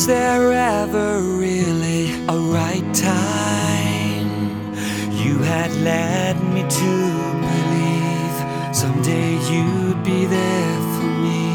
Was there ever really a right time? You had led me to believe someday you'd be there for me.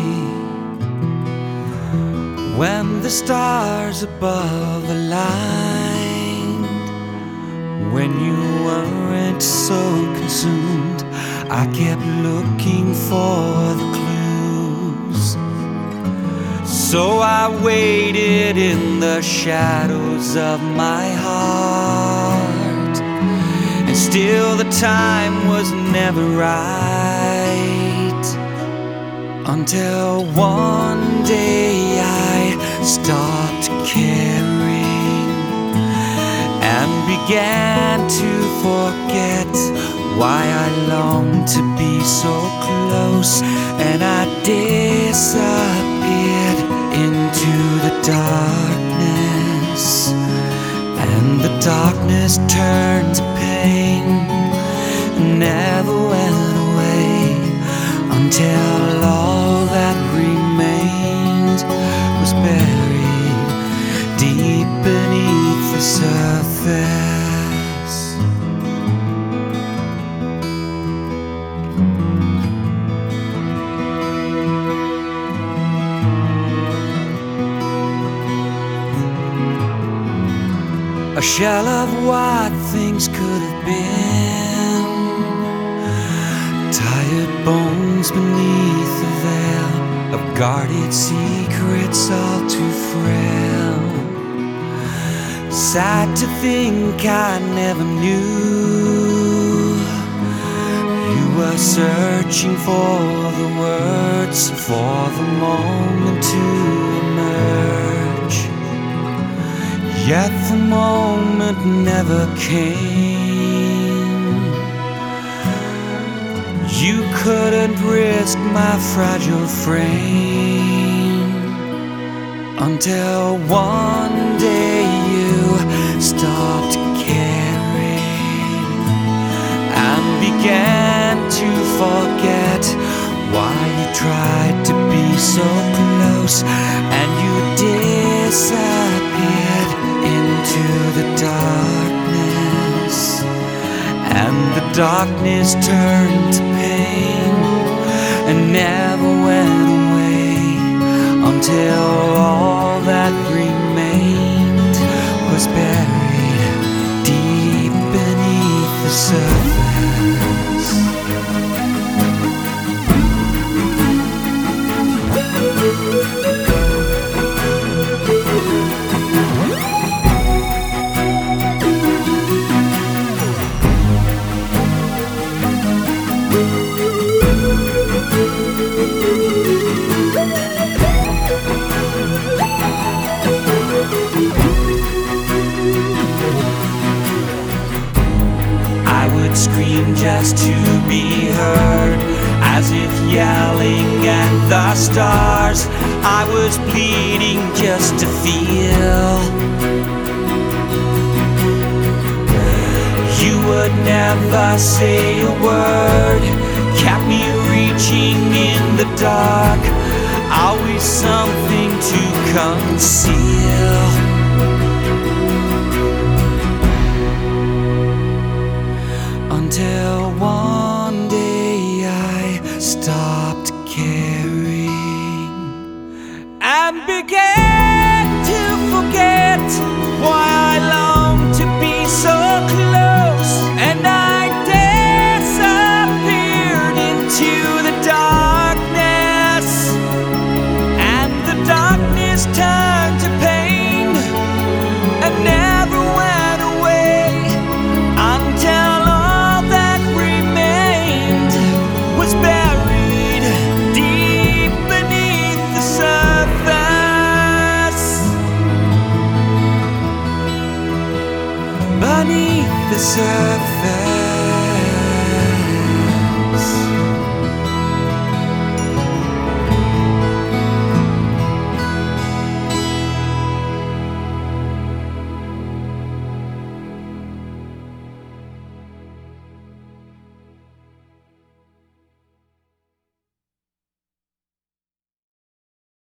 When the stars above aligned, when you weren't so consumed, I kept looking for the clues. So I waited in the shadows of my heart, and still the time was never right, until one day I stopped caring and began to forget why I longed to be so close, and I disappeared into the darkness, and the darkness turned to pain and never went away, until all that remained was buried deep beneath the surface. A shell of what things could have been, tired bones beneath the veil of guarded secrets all too frail. Sad to think I never knew you were searching for the words, for the moment to emerge. Yet the moment never came. You couldn't risk my fragile frame, until one day you stopped caring and began to forget why you tried to be so close, and you disappeared into the darkness, and the darkness turned to pain and never went away, until all that remained was buried deep beneath the surface. Scream just to be heard, as if yelling at the stars. I was bleeding just to feel. You would never say a word, kept me reaching in the dark, always something to conceal. Until one day I stopped caring and began to forget why I longed to be so close, and I disappeared into the darkness, and the darkness turned to pain and never went away, until buried deep beneath the surface. Beneath the surface.